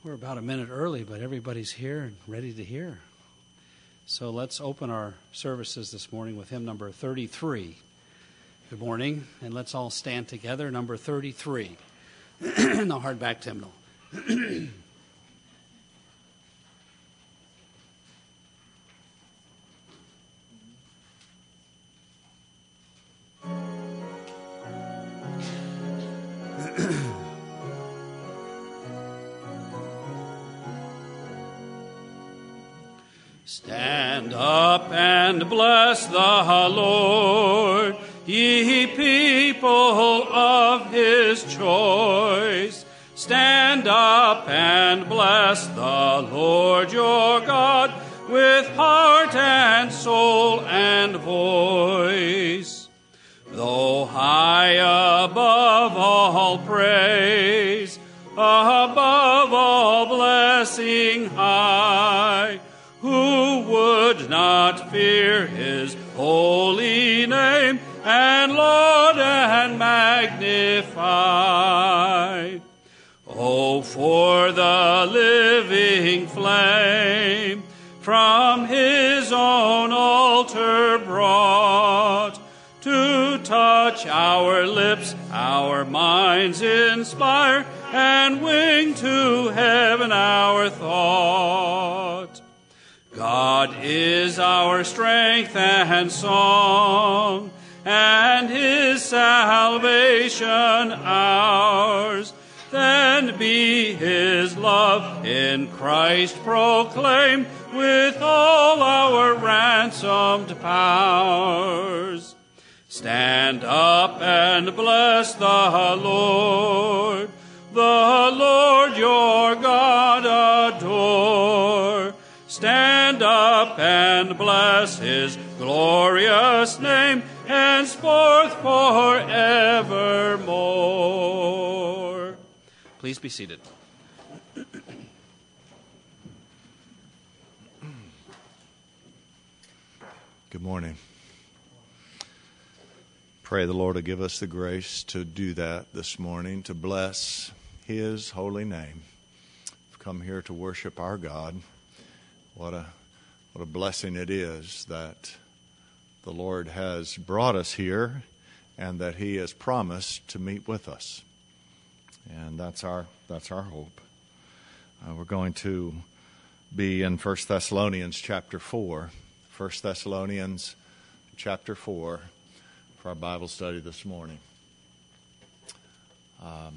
We're about a minute early, but everybody's here and ready to hear. So let's open our services this morning with hymn number 33. Good morning, and let's all stand together, number 33, the hardback hymnal. Stand up and bless the Lord, ye people of his choice. Stand up and bless the Lord your God with heart and soul and voice. Though high above all praise, above all blessing high, who would not fear his holy name and laud and magnify? Oh, for the living flame from his own altar brought, to touch our lips, our minds inspire, and wing to heaven our thought. God is our strength and song, and his salvation ours. Then be his love in Christ proclaimed with all our ransomed powers. Stand up and bless the Lord your God adore. Stand up and bless his glorious name, henceforth forevermore. Please be seated. Good morning. Pray the Lord to give us the grace to do that this morning, to bless his holy name. We've come here to worship our God. What a blessing it is that the Lord has brought us here and that he has promised to meet with us. And that's our hope. We're going to be in 1 Thessalonians chapter 4. 1 Thessalonians chapter 4 for our Bible study this morning. I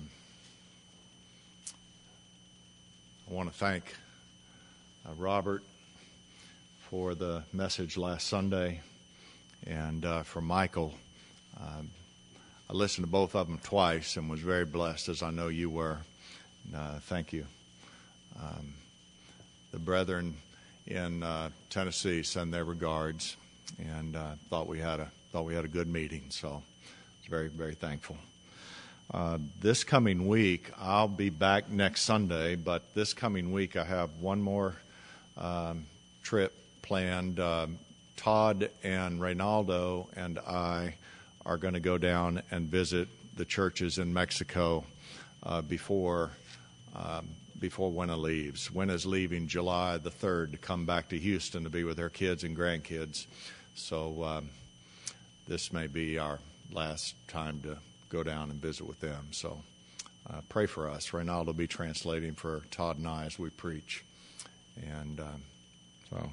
want to thank Robert for the message last Sunday, and for Michael. I listened to both of them twice and was very blessed, as I know you were. Thank you. The brethren in Tennessee send their regards, and thought we had a good meeting. So I was very, very thankful. This coming week, I'll be back next Sunday, but this coming week I have one more trip planned. Todd and Reynaldo and I are going to go down and visit the churches in Mexico before Winna leaves. Winna's leaving July the 3rd to come back to Houston to be with her kids and grandkids. So this may be our last time to go down and visit with them. So pray for us. Reynaldo will be translating for Todd and I as we preach. And so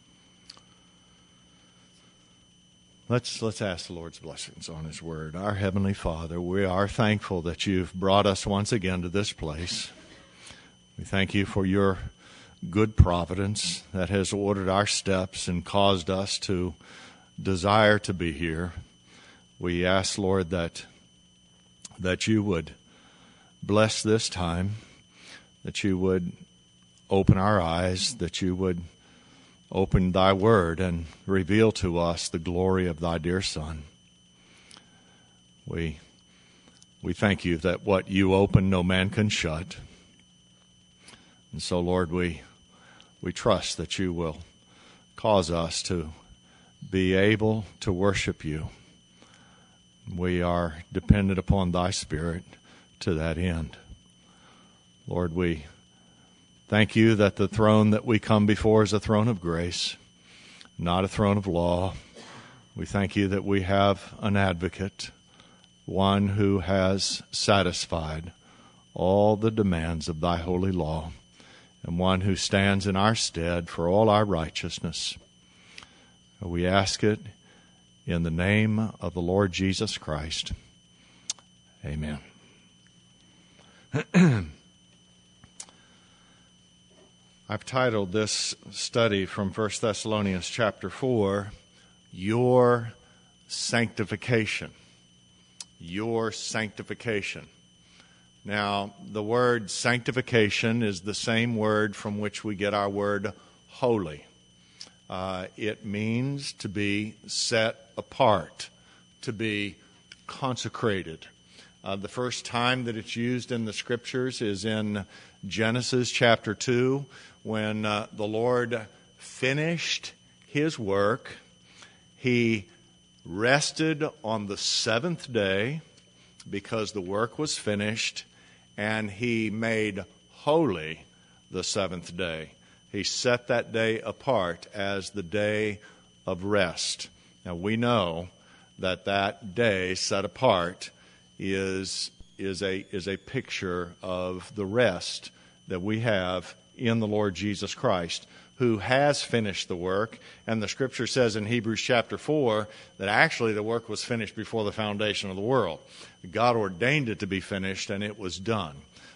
let's ask the Lord's blessings on his word. Our Heavenly Father, we are thankful that you've brought us once again to this place. We thank you for your good providence that has ordered our steps and caused us to desire to be here. We ask, Lord, that you would bless this time, that you would open our eyes, that you would open thy word and reveal to us the glory of thy dear Son. We thank you that what you open no man can shut. And so, Lord, we trust that you will cause us to be able to worship you. We are dependent upon thy Spirit to that end. Lord, we Thank you that the throne that we come before is a throne of grace, not a throne of law. We thank you that we have an advocate, one who has satisfied all the demands of thy holy law, and one who stands in our stead for all our righteousness. We ask it in the name of the Lord Jesus Christ. Amen. I've titled this study from 1 Thessalonians chapter 4, Your Sanctification. Your Sanctification. Now, the word sanctification is the same word from which we get our word holy. It means to be set apart, to be consecrated. The first time that it's used in the Scriptures is in Genesis chapter 2, when the Lord finished His work. He rested on the seventh day because the work was finished, and He made holy the seventh day. He set that day apart as the day of rest. Now we know that that day set apart is a picture of the rest that we have in the Lord Jesus Christ, who has finished the work. And the Scripture says in Hebrews chapter 4 that actually the work was finished before the foundation of the world. God ordained it to be finished, and it was done.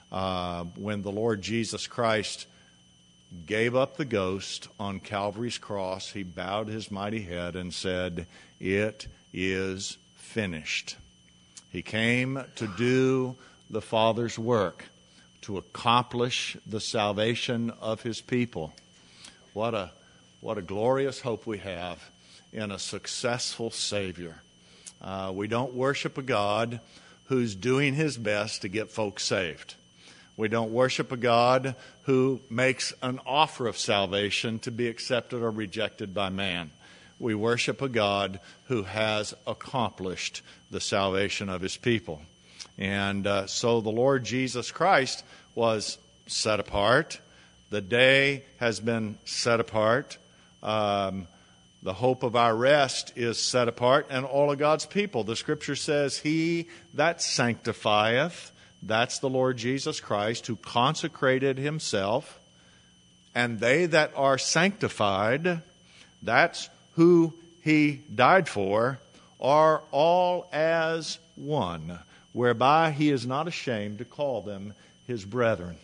When the Lord Jesus Christ gave up the ghost on Calvary's cross, He bowed His mighty head and said, "It is finished." He came to do the Father's work, to accomplish the salvation of His people. What a glorious hope we have in a successful Savior. We don't worship a God who's doing His best to get folks saved. We don't worship a God who makes an offer of salvation to be accepted or rejected by man. We worship a God who has accomplished the salvation of His people. And so the Lord Jesus Christ was set apart. The day has been set apart. The hope of our rest is set apart, and all of God's people. The Scripture says, He that sanctifieth, that's the Lord Jesus Christ, who consecrated Himself, and they that are sanctified, that's who He died for, are all as one, whereby He is not ashamed to call them His brethren.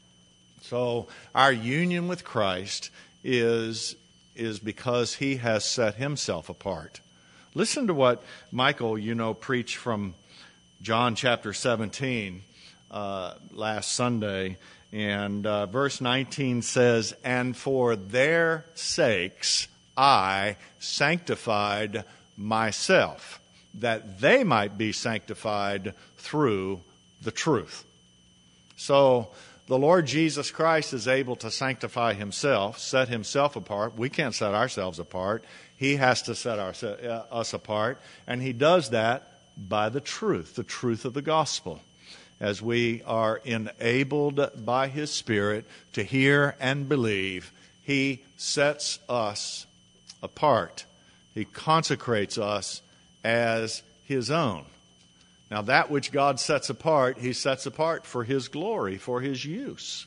So our union with Christ is because He has set Himself apart. Listen to what Michael, preached from John chapter 17 last Sunday. And verse 19 says, "And for their sakes I sanctified myself, that they might be sanctified through the truth." So the Lord Jesus Christ is able to sanctify Himself, set Himself apart. We can't set ourselves apart. He has to set us apart, and He does that by the truth of the gospel. As we are enabled by His Spirit to hear and believe, He sets us apart. He consecrates us as His own. Now, that which God sets apart, He sets apart for His glory, for His use.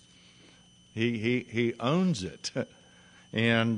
He owns it, and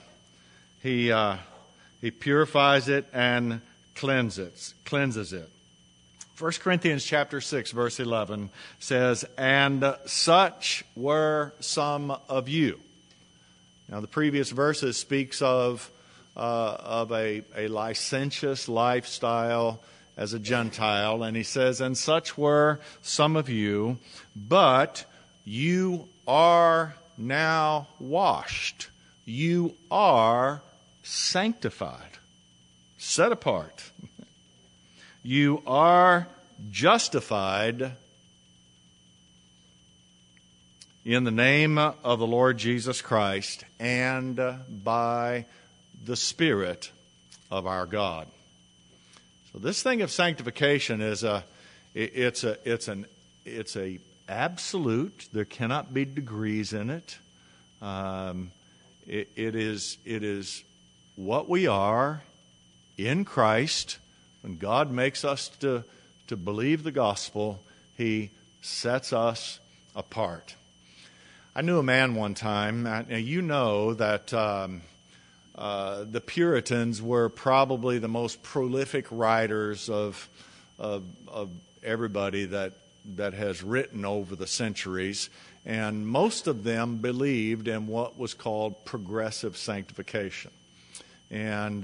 He purifies it and cleanses it. 1 Corinthians chapter 6, verse 11 says, "And such were some of you." Now, the previous verses speaks of a licentious lifestyle as a Gentile, and he says, "And such were some of you, but you are now washed. You are sanctified," set apart. "You are justified in the name of the Lord Jesus Christ and by the Spirit of our God." So this thing of sanctification is it's a absolute. There cannot be degrees in it. It is what we are in Christ. When God makes us to believe the gospel, He sets us apart. I knew a man one time. Now you know that the Puritans were probably the most prolific writers of everybody that has written over the centuries, and most of them believed in what was called progressive sanctification, and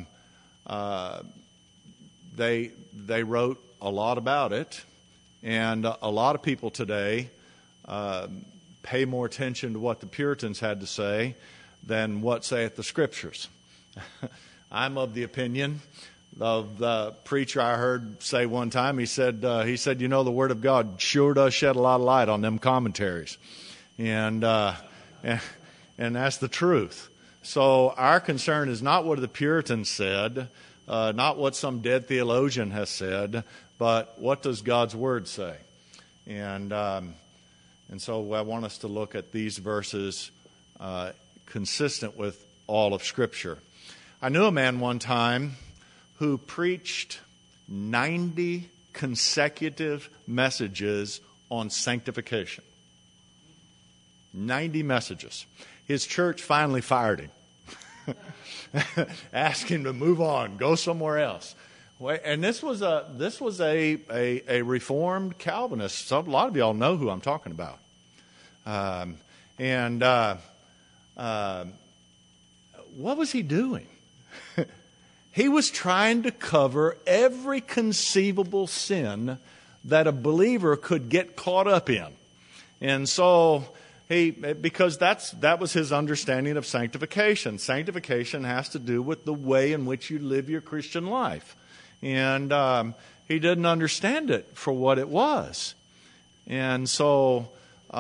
they wrote a lot about it, and a lot of people today pay more attention to what the Puritans had to say than what saith the Scriptures. I'm of the opinion of the preacher I heard say one time. He said, you know, the Word of God sure does shed a lot of light on them commentaries, and that's the truth. So our concern is not what the Puritans said, not what some dead theologian has said, but what does God's Word say? And so I want us to look at these verses consistent with all of Scripture. I knew a man one time who preached 90 consecutive messages on sanctification. 90 messages. His church finally fired him. Asked him to move on, go somewhere else. And this was a Reformed Calvinist. So a lot of y'all know who I'm talking about. What was he doing? He was trying to cover every conceivable sin that a believer could get caught up in. And so because that was his understanding of sanctification. Sanctification has to do with the way in which you live your Christian life. And he didn't understand it for what it was. And so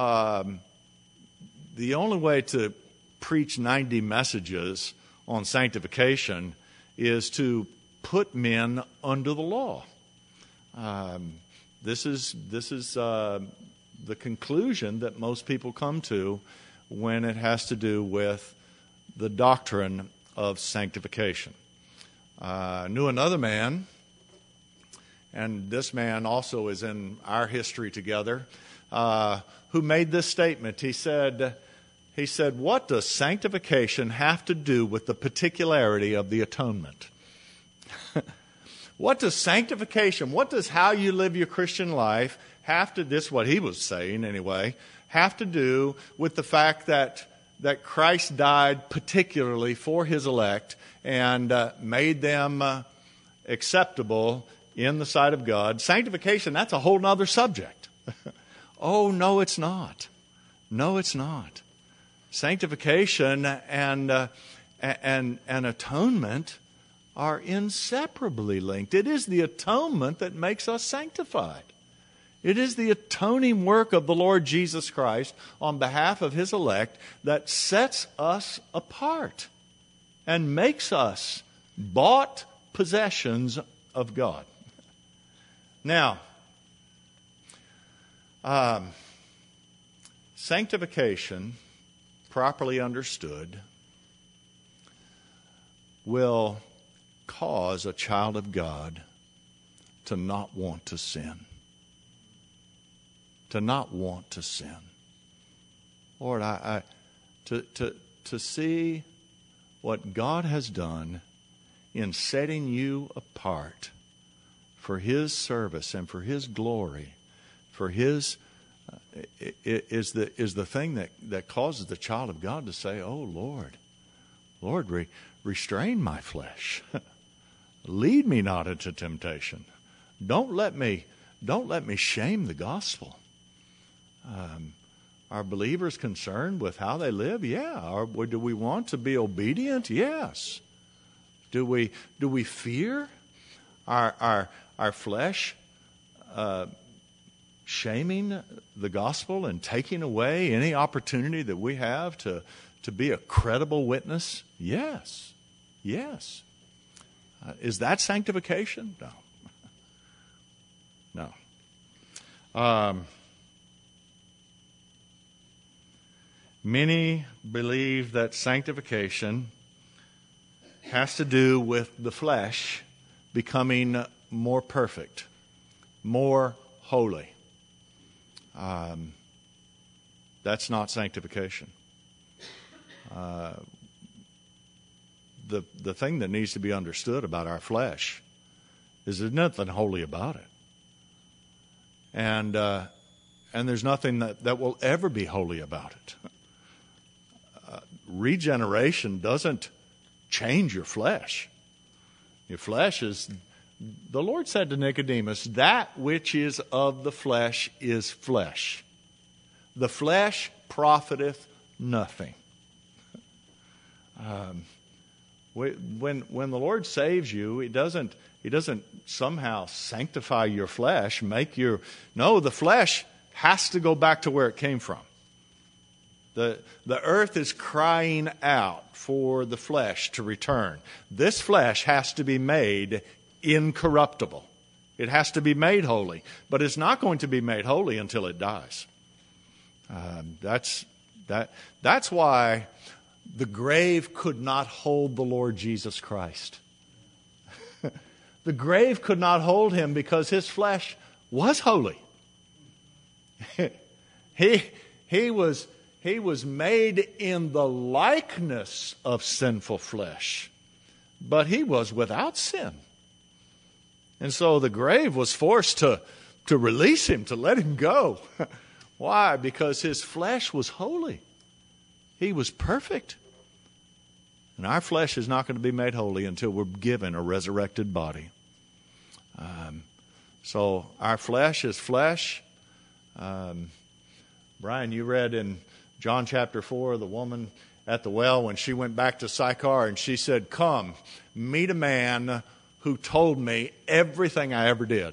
the only way to preach 90 messages on sanctification is to put men under the law. This is the conclusion that most people come to when it has to do with the doctrine of sanctification. I knew another man, and this man also is in our history together, who made this statement. He said, what does sanctification have to do with the particularity of the atonement? What does sanctification, what does how you live your Christian life have to, this is what he was saying anyway, have to do with the fact that Christ died particularly for His elect and made them acceptable in the sight of God? Sanctification, that's a whole other subject. Oh, no, it's not. No, it's not. Sanctification and atonement are inseparably linked. It is the atonement that makes us sanctified. It is the atoning work of the Lord Jesus Christ on behalf of His elect that sets us apart and makes us bought possessions of God. Now, sanctification, properly understood, will cause a child of God to not want to sin. To not want to sin. Lord, to see what God has done in setting you apart for His service and for His glory, for His is the thing that causes the child of God to say, "Oh Lord, restrain my flesh, lead me not into temptation. Don't let me shame the gospel." Are believers concerned with how they live? Yeah. Do we want to be obedient? Yes. Do we fear our flesh shaming the gospel and taking away any opportunity that we have to be a credible witness? Yes. Yes. Is that sanctification? No. No. Many believe that sanctification has to do with the flesh becoming more perfect, more holy. That's not sanctification. The thing that needs to be understood about our flesh is there's nothing holy about it. And there's nothing that will ever be holy about it. Regeneration doesn't change your flesh. Your flesh is, the Lord said to Nicodemus, that which is of the flesh is flesh. The flesh profiteth nothing. When the Lord saves you, He doesn't somehow sanctify your flesh, no, the flesh has to go back to where it came from. The earth is crying out for the flesh to return. This flesh has to be made incorruptible. It has to be made holy, but it's not going to be made holy until it dies. That's why the grave could not hold the Lord Jesus Christ. The grave could not hold Him because His flesh was holy. He was made in the likeness of sinful flesh, but He was without sin. And so the grave was forced to release Him, to let Him go. Why? Because His flesh was holy. He was perfect. And our flesh is not going to be made holy until we're given a resurrected body. So our flesh is flesh. Brian, you read in John chapter 4, the woman at the well when she went back to Sychar and she said, "Come, meet a man who told me everything I ever did."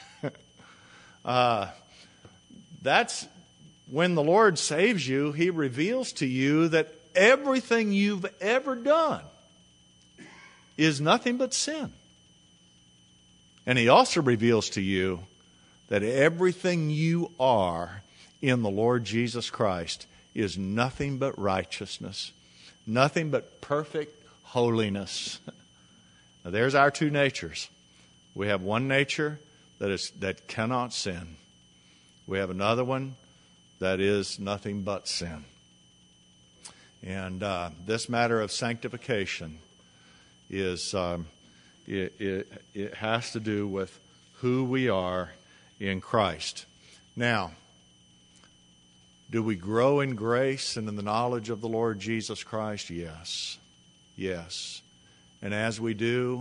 That's when the Lord saves you, He reveals to you that everything you've ever done is nothing but sin. And He also reveals to you that everything you are in the Lord Jesus Christ is nothing but righteousness, nothing but perfect holiness. Now, there's our two natures. We have one nature that cannot sin. We have another one that is nothing but sin. And this matter of sanctification is it has to do with who we are in Christ. Now, do we grow in grace and in the knowledge of the Lord Jesus Christ? Yes. Yes. And as we do,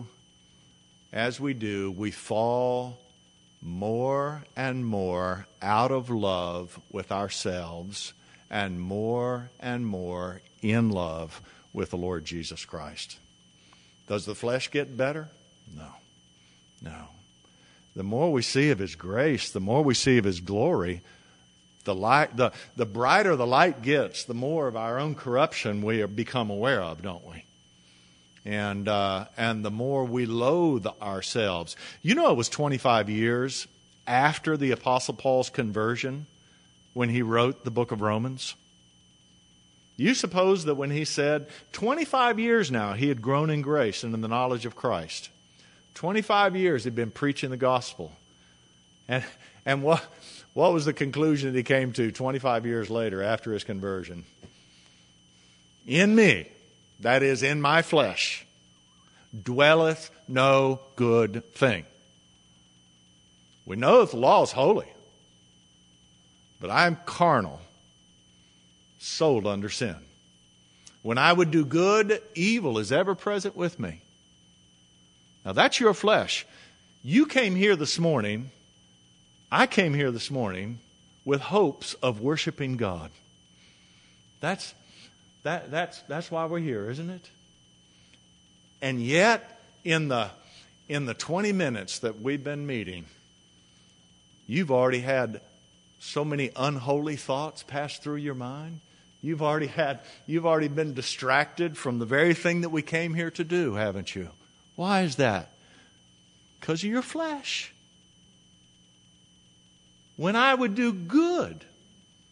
we fall more and more out of love with ourselves and more in love with the Lord Jesus Christ. Does the flesh get better? No. The more we see of His grace, the more we see of His glory, the brighter the light gets, the more of our own corruption we become aware of, don't we? And the more we loathe ourselves. You know, it was 25 years after the Apostle Paul's conversion when he wrote the book of Romans. You suppose that when he said 25 years now he had grown in grace and in the knowledge of Christ. 25 years he'd been preaching the gospel. And what was the conclusion that he came to 25 years later after his conversion? In me, that is, in my flesh, dwelleth no good thing. We know that the law is holy, but I am carnal, sold under sin. When I would do good, evil is ever present with me. Now that's your flesh. You came here this morning, I came here this morning with hopes of worshiping God. That's why we're here, isn't it? And yet, in the 20 minutes that we've been meeting, you've already had so many unholy thoughts pass through your mind. You've already been distracted from the very thing that we came here to do, haven't you? Why is that? Because of your flesh. When I would do good,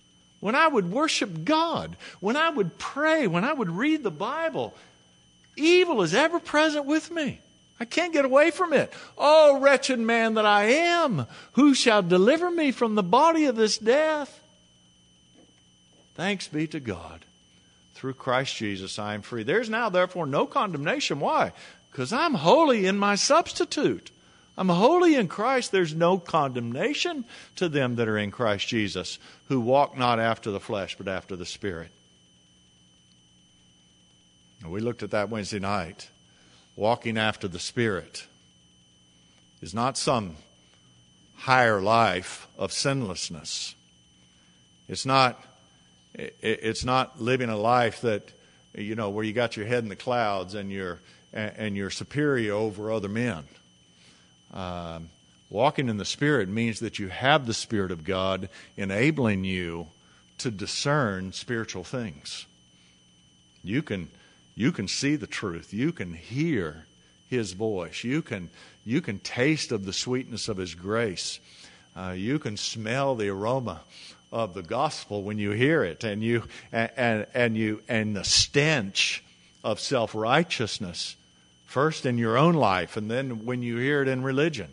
when I would worship God, when I would pray, when I would read the Bible, evil is ever present with me. I can't get away from it. Oh, wretched man that I am, who shall deliver me from the body of this death? Thanks be to God. Through Christ Jesus I am free. There's now therefore no condemnation. Why? Because I'm holy in my substitute. I'm holy in Christ. There's no condemnation to them that are in Christ Jesus, who walk not after the flesh, but after the Spirit. And we looked at that Wednesday night. Walking after the Spirit is not some higher life of sinlessness. It's not living a life that, where you got your head in the clouds and you're superior over other men. Walking in the Spirit means that you have the Spirit of God enabling you to discern spiritual things. You can see the truth. You can hear His voice. You can taste of the sweetness of His grace. You can smell the aroma of the gospel when you hear it, and the stench of self-righteousness, first in your own life, and then when you hear it in religion.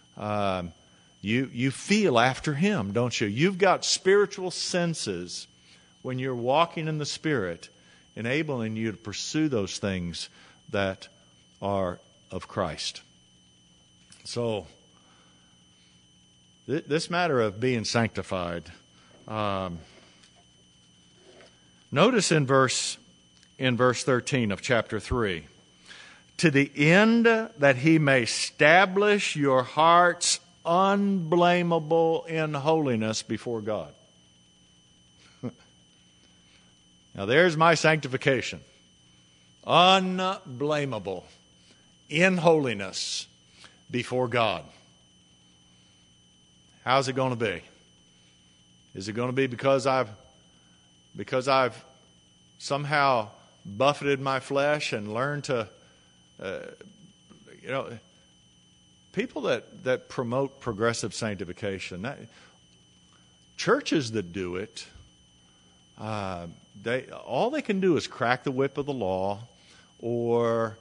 You feel after Him, don't you? You've got spiritual senses when you're walking in the Spirit, enabling you to pursue those things that are of Christ. So, this matter of being sanctified, notice in verse 13 of chapter 3, to the end that He may establish your hearts unblameable in holiness before God. Now there's my sanctification. Unblameable in holiness before God. How's it going to be? Is it going to be because I've somehow buffeted my flesh and learned to, people that promote progressive sanctification, churches that do it, all they can do is crack the whip of the law, or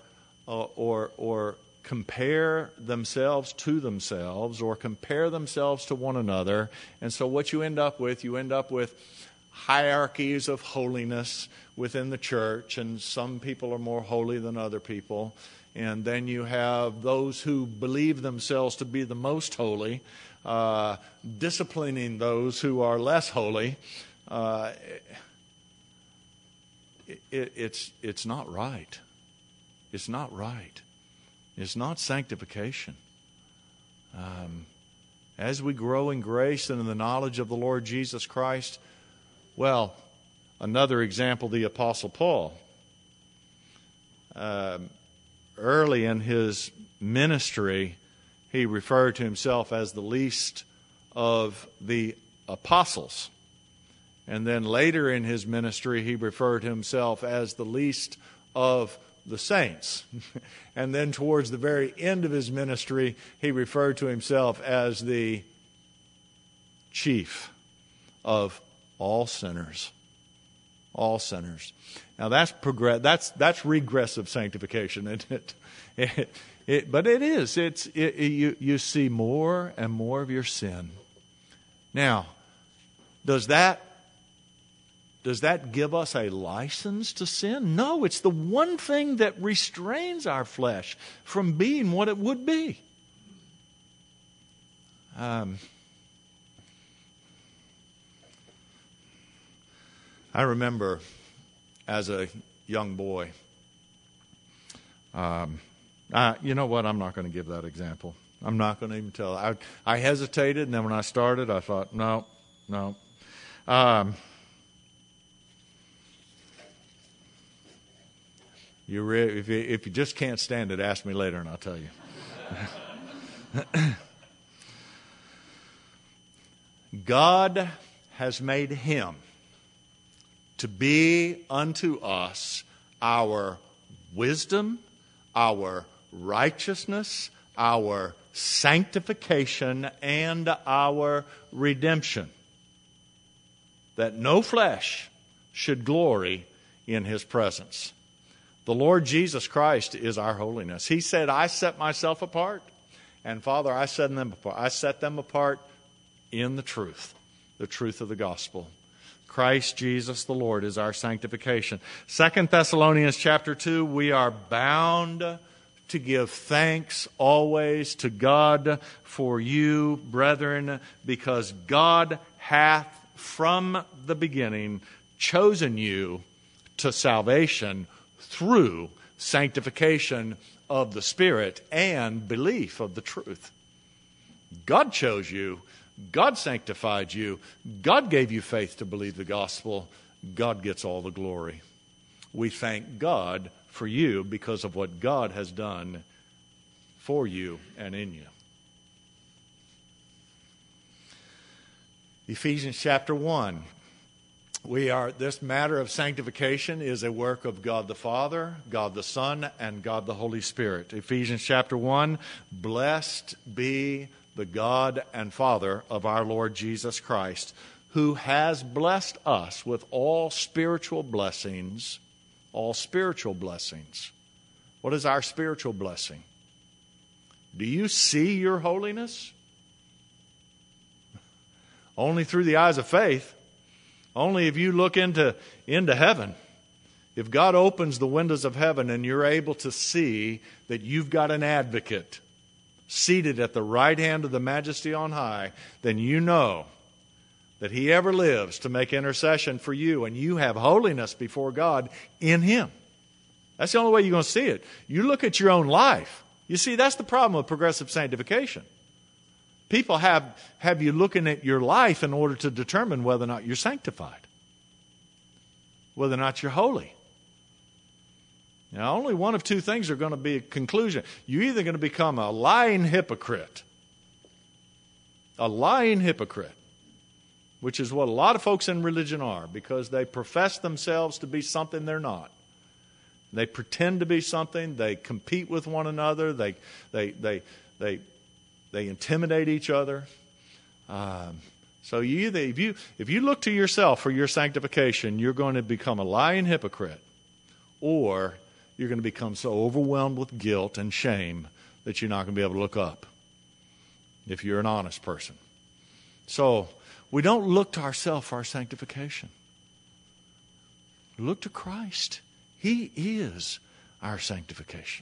compare themselves to themselves, or compare themselves to one another. And so what you end up with hierarchies of holiness within the church, and some people are more holy than other people. And then you have those who believe themselves to be the most holy, disciplining those who are less holy. It's not right. It's not right. It's not sanctification. As we grow in grace and in the knowledge of the Lord Jesus Christ, well, another example, the Apostle Paul. Early in his ministry, he referred to himself as the least of the apostles. And then later in his ministry, he referred to himself as the least of the saints. And then towards the very end of his ministry, he referred to himself as the chief of all sinners. All sinners. Now that's regressive sanctification, isn't it? But it is. You see more and more of your sin. Now, does that give us a license to sin? No, it's the one thing that restrains our flesh from being what it would be. I remember as a young boy, you know what? I'm not going to give that example. I'm not going to even tell. I hesitated, and then when I started, I thought, no. If you just can't stand it, ask me later and I'll tell you. God has made Him to be unto us our wisdom, our righteousness, our sanctification, and our redemption. that no flesh should glory in his presence. The Lord Jesus Christ is our holiness. He said, I set myself apart, and Father, I set them apart. I set them apart in the truth of the gospel. Christ Jesus the Lord is our sanctification. 2 Thessalonians chapter 2, we are bound to give thanks always to God for you, brethren, because God hath from the beginning chosen you to salvation through sanctification of the Spirit and belief of the truth. God chose you. God sanctified you. God gave you faith to believe the gospel. God gets all the glory. We thank God for you because of what God has done for you and in you. Ephesians chapter 1. This matter of sanctification is a work of God the Father, God the Son, and God the Holy Spirit. Ephesians chapter 1, blessed be the God and Father of our Lord Jesus Christ, who has blessed us with all spiritual blessings. All spiritual blessings. What is our spiritual blessing? Do you see your holiness? Only through the eyes of faith. Only if you look into heaven. If God opens the windows of heaven and you're able to see that you've got an advocate seated at the right hand of the Majesty on high, then you know that He ever lives to make intercession for you, and you have holiness before God in Him. That's the only way you're going to see it. You look at your own life. You see, that's the problem with progressive sanctification. People have you looking at your life in order to determine whether or not you're sanctified, whether or not you're holy. Now, only one of two things are going to be a conclusion. You're either going to become a lying hypocrite, which is what a lot of folks in religion are, because they profess themselves to be something they're not. They pretend to be something. They compete with one another. They intimidate each other. So if you look to yourself for your sanctification, you're going to become a lying hypocrite, or you're going to become so overwhelmed with guilt and shame that you're not going to be able to look up if you're an honest person. So we don't look to ourselves for our sanctification. We look to Christ. He is our sanctification.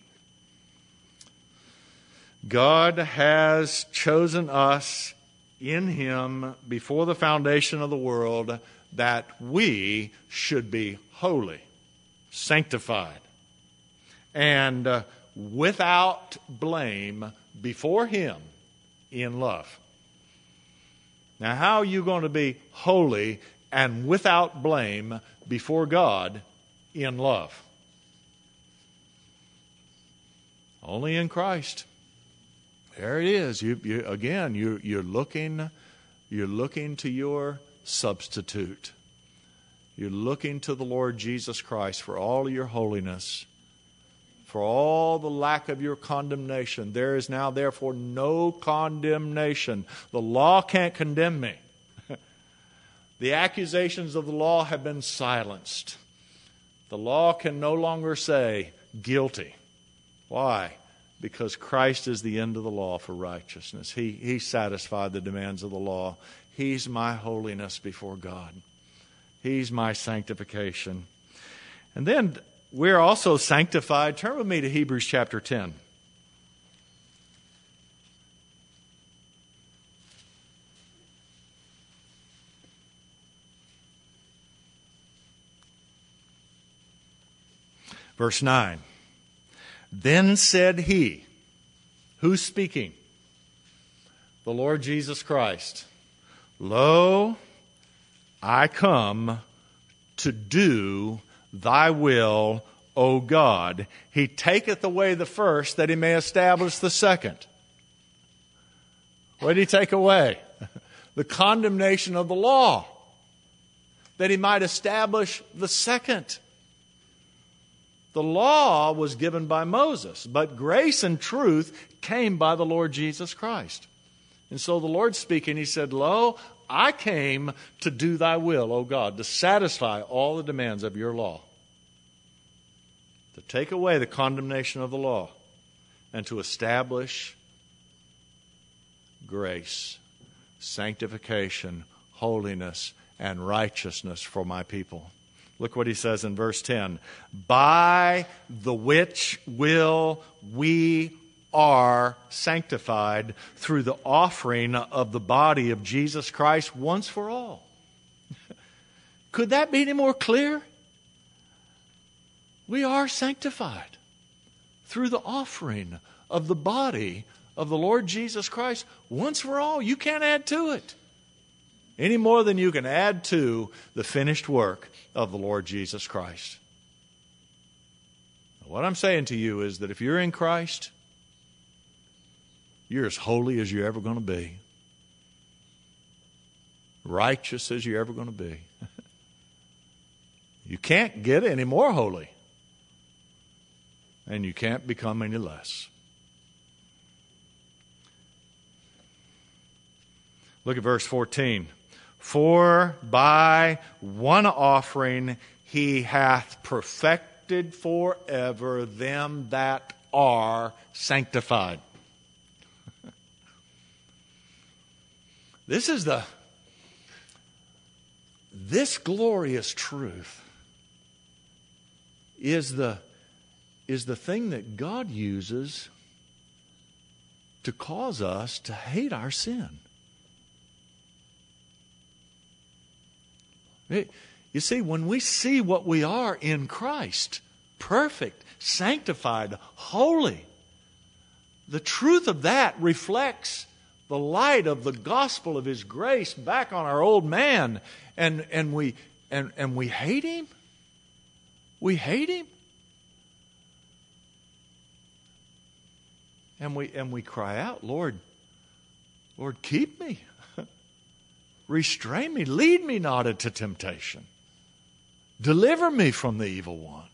God has chosen us in Him before the foundation of the world that we should be holy, sanctified, and without blame before Him in love. Now, how are you going to be holy and without blame before God in love? Only in Christ. There it is. You're looking to your substitute. You're looking to the Lord Jesus Christ for all your holiness, for all the lack of your condemnation. There is now therefore no condemnation. The law can't condemn me. The accusations of the law have been silenced. The law can no longer say guilty. Why? Because Christ is the end of the law for righteousness. He satisfied the demands of the law. He's my holiness before God. He's my sanctification. And then we're also sanctified. Turn with me to Hebrews chapter 10. Verse 9. Then said He, who's speaking? The Lord Jesus Christ. Lo, I come to do thy will, O God. He taketh away the first, that He may establish the second. What did He take away? The condemnation of the law, that He might establish the second. The law was given by Moses, but grace and truth came by the Lord Jesus Christ. And so the Lord speaking, He said, Lo, I came to do thy will, O God, to satisfy all the demands of your law, to take away the condemnation of the law, and to establish grace, sanctification, holiness, and righteousness for my people. Look what he says in verse 10. By the which will we are sanctified through the offering of the body of Jesus Christ once for all. Could that be any more clear? We are sanctified through the offering of the body of the Lord Jesus Christ once for all. You can't add to it any more than you can add to the finished work of the Lord Jesus Christ. What I'm saying to you is that if you're in Christ, you're as holy as you're ever going to be, righteous as you're ever going to be. You can't get any more holy, and you can't become any less. Look at verse 14. For by one offering he hath perfected forever them that are sanctified. This glorious truth is the thing that God uses to cause us to hate our sin. You see, when we see what we are in Christ, perfect, sanctified, holy, the truth of that reflects the light of the gospel of His grace back on our old man, and we hate him. We hate him, and we cry out, Lord, keep me. Restrain me, lead me not into temptation. Deliver me from the evil one.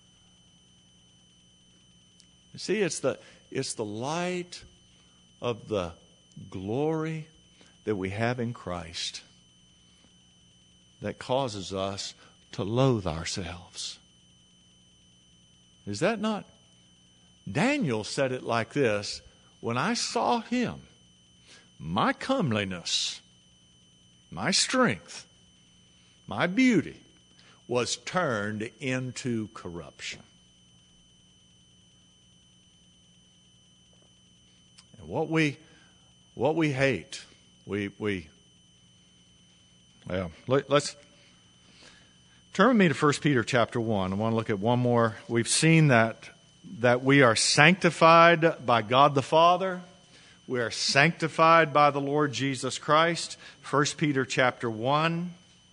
You see, it's the light of the glory that we have in Christ that causes us to loathe ourselves. Is that not? Daniel said it like this: when I saw him, my comeliness, my strength, my beauty was turned into corruption. And what we hate, let's turn with me to 1 Peter chapter 1. I want to look at one more. We've seen that we are sanctified by God the Father. We are sanctified by the Lord Jesus Christ. 1 Peter chapter 1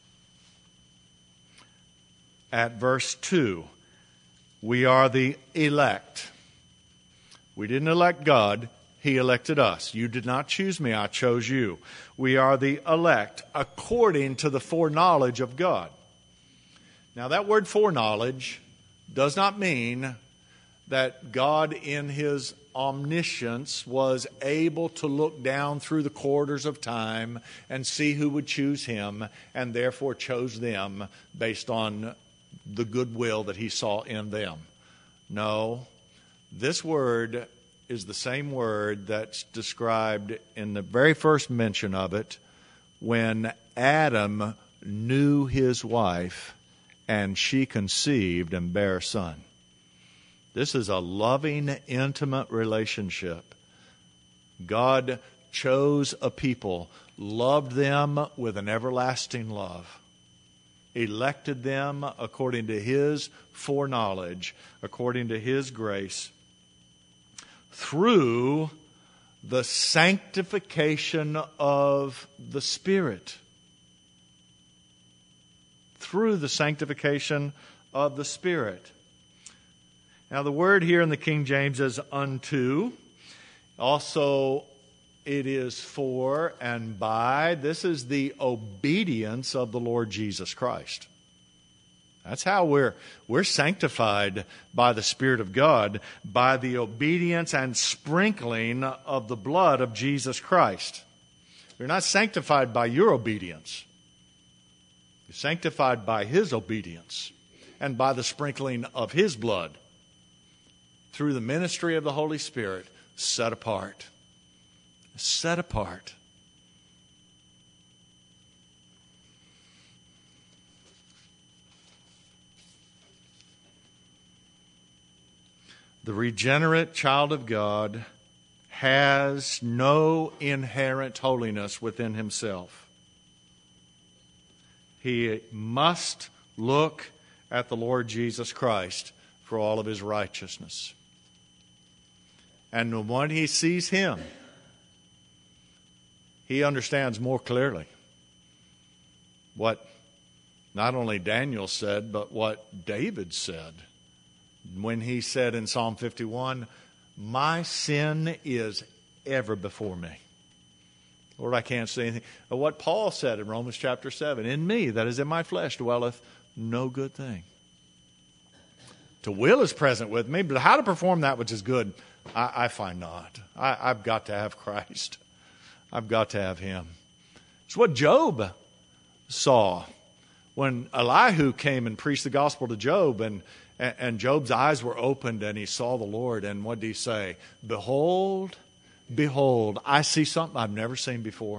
at verse 2. We are the elect. We didn't elect God. He elected us. You did not choose me. I chose you. We are the elect according to the foreknowledge of God. Now that word foreknowledge does not mean that God in His omniscience was able to look down through the corridors of time and see who would choose Him, and therefore chose them based on the goodwill that He saw in them. No, this word is the same word that's described in the very first mention of it when Adam knew his wife and she conceived and bare a son. This is a loving, intimate relationship. God chose a people, loved them with an everlasting love, elected them according to His foreknowledge, according to His grace, through the sanctification of the Spirit. Through the sanctification of the Spirit. Now, the word here in the King James is unto. Also, it is for and by. This is the obedience of the Lord Jesus Christ. That's how we're sanctified by the Spirit of God, by the obedience and sprinkling of the blood of Jesus Christ. You're not sanctified by your obedience. You're sanctified by His obedience and by the sprinkling of His blood through the ministry of the Holy Spirit, set apart. Set apart. The regenerate child of God has no inherent holiness within himself. He must look at the Lord Jesus Christ for all of his righteousness. And when he sees Him, he understands more clearly what not only Daniel said, but what David said when he said in Psalm 51, my sin is ever before me. Lord, I can't say anything. But what Paul said in Romans chapter 7, in me, that is in my flesh, dwelleth no good thing. To will is present with me, but how to perform that which is good, I find not. I've got to have Christ. I've got to have Him. It's what Job saw when Elihu came and preached the gospel to Job, and Job's eyes were opened and he saw the Lord. And what did he say? Behold, behold, I see something I've never seen before.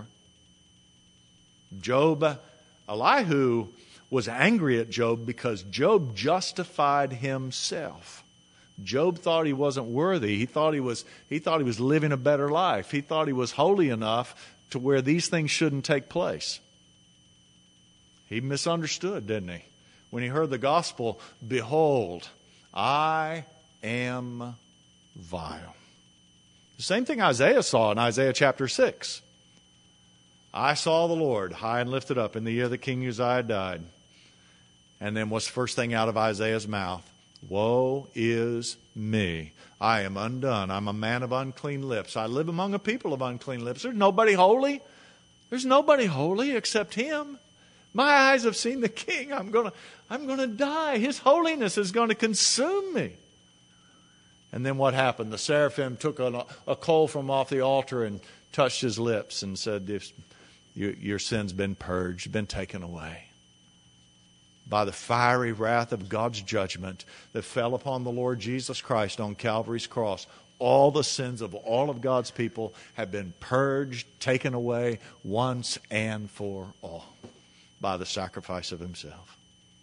Elihu was angry at Job because Job justified himself. Job thought he wasn't worthy. He thought he was living a better life. He thought he was holy enough to where these things shouldn't take place. He misunderstood, didn't he? When he heard the gospel, behold, I am vile. The same thing Isaiah saw in Isaiah chapter 6. I saw the Lord high and lifted up in the year that King Uzziah died. And then what's the first thing out of Isaiah's mouth? Woe is me. I am undone. I'm a man of unclean lips. I live among a people of unclean lips. There's nobody holy. There's nobody holy except Him. My eyes have seen the King. I'm going to die. His holiness is going to consume me. And then what happened? The seraphim took a coal from off the altar and touched his lips and said, your sin's been purged, been taken away. By the fiery wrath of God's judgment that fell upon the Lord Jesus Christ on Calvary's cross, all the sins of all of God's people have been purged, taken away once and for all by the sacrifice of Himself.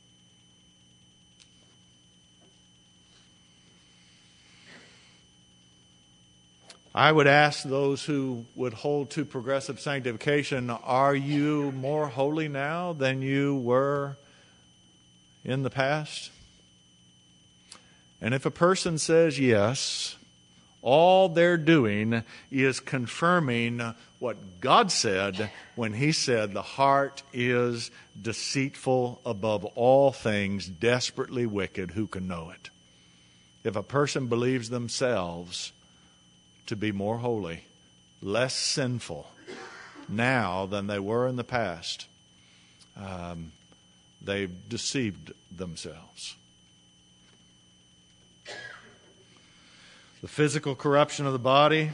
I would ask those who would hold to progressive sanctification, are you more holy now than you were in the past? And if a person says yes, all they're doing is confirming what God said when He said the heart is deceitful above all things, desperately wicked, who can know it? If a person believes themselves to be more holy, less sinful now than they were in the past, they've deceived themselves. The physical corruption of the body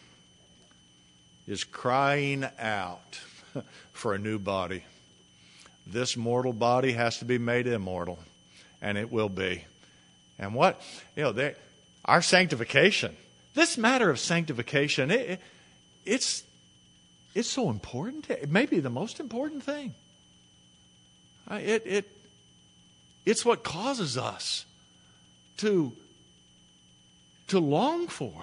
is crying out for a new body. This mortal body has to be made immortal, and it will be. And our sanctification, this matter of sanctification, it's so important. It may be the most important thing. It's what causes us to long for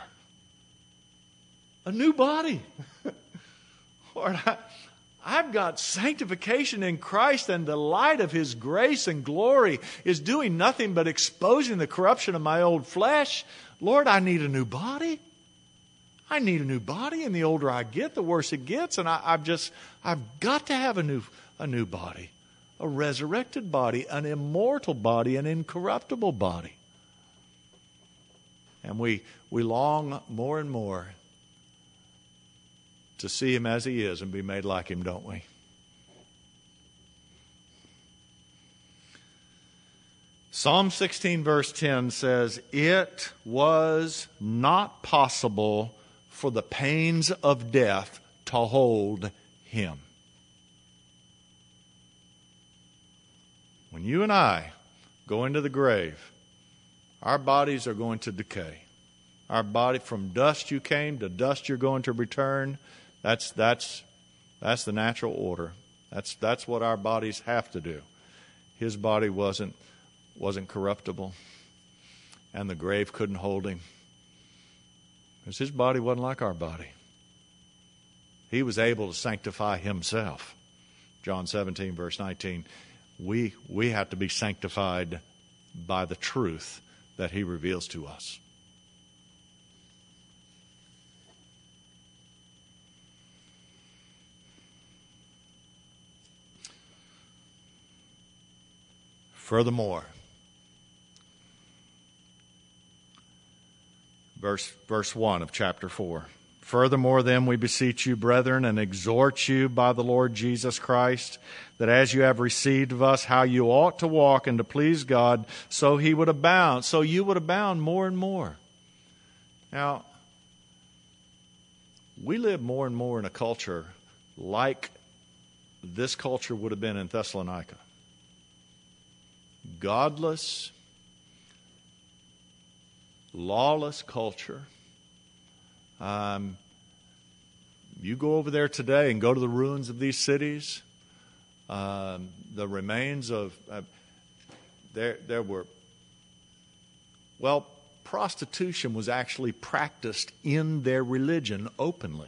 a new body. Lord, I've got sanctification in Christ, and the light of His grace and glory is doing nothing but exposing the corruption of my old flesh. Lord, I need a new body. I need a new body, and the older I get, the worse it gets. And I've got to have a new body, a resurrected body, an immortal body, an incorruptible body. And we long more and more to see Him as He is and be made like Him, don't we? Psalm 16 verse 10 says, it was not possible for the pains of death to hold Him. When you and I go into the grave, our bodies are going to decay. Our body, from dust you came, to dust you're going to return. That's the natural order. That's what our bodies have to do. His body wasn't corruptible, and the grave couldn't hold Him, because His body wasn't like our body. He was able to sanctify Himself. John 17, verse 19. We have to be sanctified by the truth that He reveals to us. Furthermore, verse 1 of chapter 4. Furthermore, then, we beseech you, brethren, and exhort you by the Lord Jesus Christ, that as you have received of us how you ought to walk and to please God, so you would abound more and more. Now, we live more and more in a culture like this culture would have been in Thessalonica. Godless, lawless culture. You go over there today and go to the ruins of these cities. The remains of there were. Well, prostitution was actually practiced in their religion openly.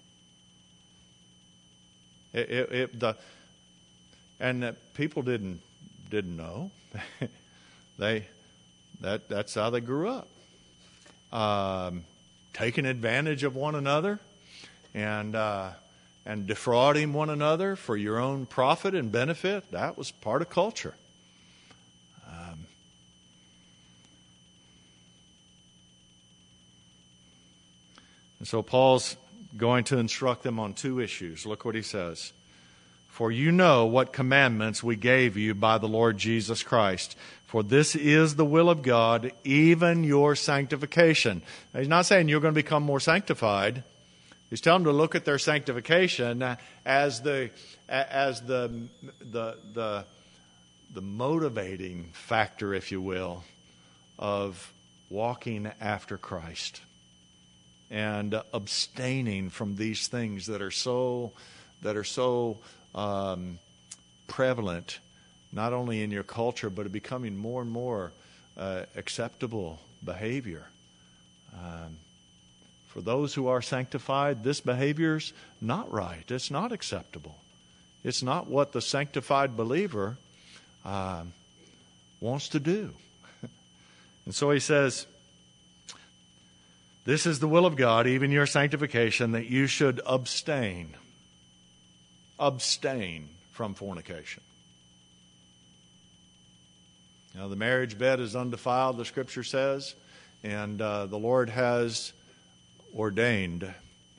People didn't know. That's how they grew up. Taking advantage of one another and defrauding one another for your own profit and benefit. That was part of culture. And so Paul's going to instruct them on two issues. Look what he says. For you know what commandments we gave you by the Lord Jesus Christ. For this is the will of God, even your sanctification. Now, he's not saying you're going to become more sanctified. He's telling them to look at their sanctification as the motivating factor, if you will, of walking after Christ and abstaining from these things that are so prevalent, not only in your culture, but becoming more and more acceptable behavior. For those who are sanctified, this behavior's not right. It's not acceptable. It's not what the sanctified believer wants to do. And so he says, this is the will of God, even your sanctification, that you should abstain from fornication. Now, the marriage bed is undefiled, the Scripture says, and the Lord has ordained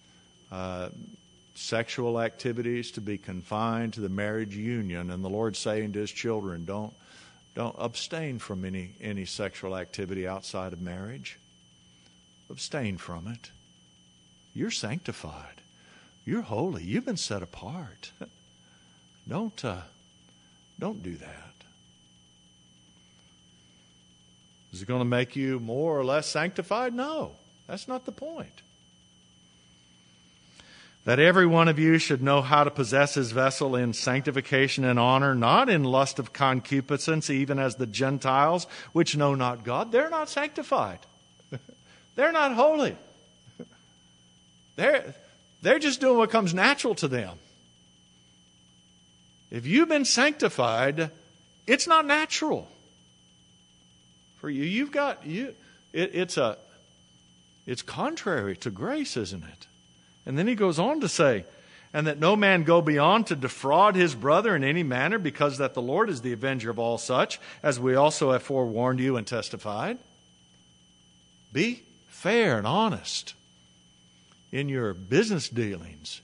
sexual activities to be confined to the marriage union, and the Lord's saying to His children, don't abstain from any sexual activity outside of marriage. Abstain from it. You're sanctified. You're holy. You've been set apart. Don't do that. Is it going to make you more or less sanctified? No, that's not the point. That every one of you should know how to possess his vessel in sanctification and honor, not in lust of concupiscence, even as the Gentiles, which know not God. They're not sanctified. They're not holy. They're just doing what comes natural to them. If you've been sanctified, it's not natural for you. It's contrary to grace, isn't it? And then he goes on to say, and that no man go beyond to defraud his brother in any manner, because that the Lord is the avenger of all such, as we also have forewarned you and testified. Be fair and honest in your business dealings.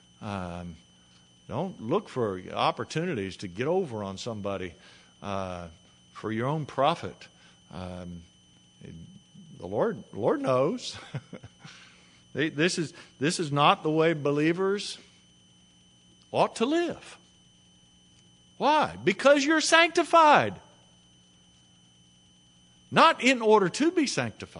Don't look for opportunities to get over on somebody for your own profit. The Lord knows. This is not the way believers ought to live. Why? Because you're sanctified. Not in order to be sanctified.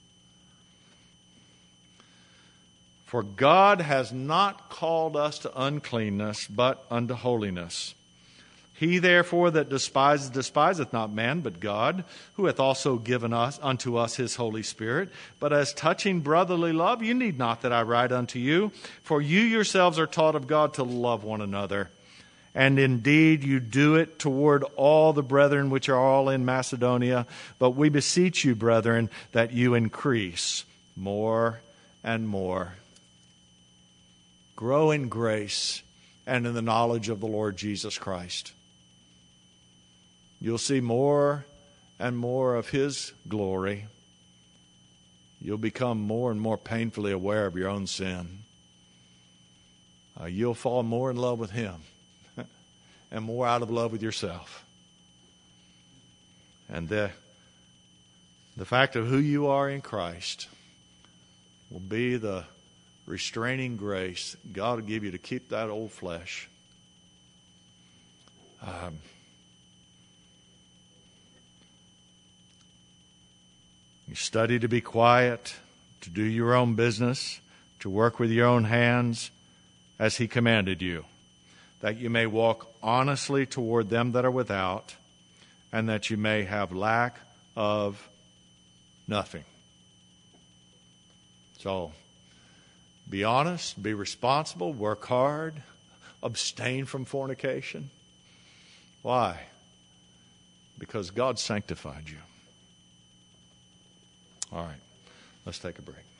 For God has not called us to uncleanness, but unto holiness. He therefore that despiseth not man, but God, who hath also given unto us his Holy Spirit. But as touching brotherly love, you need not that I write unto you, for you yourselves are taught of God to love one another. And indeed you do it toward all the brethren which are all in Macedonia. But we beseech you, brethren, that you increase more and more. Grow in grace and in the knowledge of the Lord Jesus Christ. You'll see more and more of His glory. You'll become more and more painfully aware of your own sin. You'll fall more in love with Him and more out of love with yourself. And the fact of who you are in Christ will be the restraining grace God will give you to keep that old flesh. You study to be quiet, to do your own business, to work with your own hands as He commanded you, that you may walk honestly toward them that are without, and that you may have lack of nothing. So, be honest, be responsible, work hard, abstain from fornication. Why? Because God sanctified you. All right, let's take a break.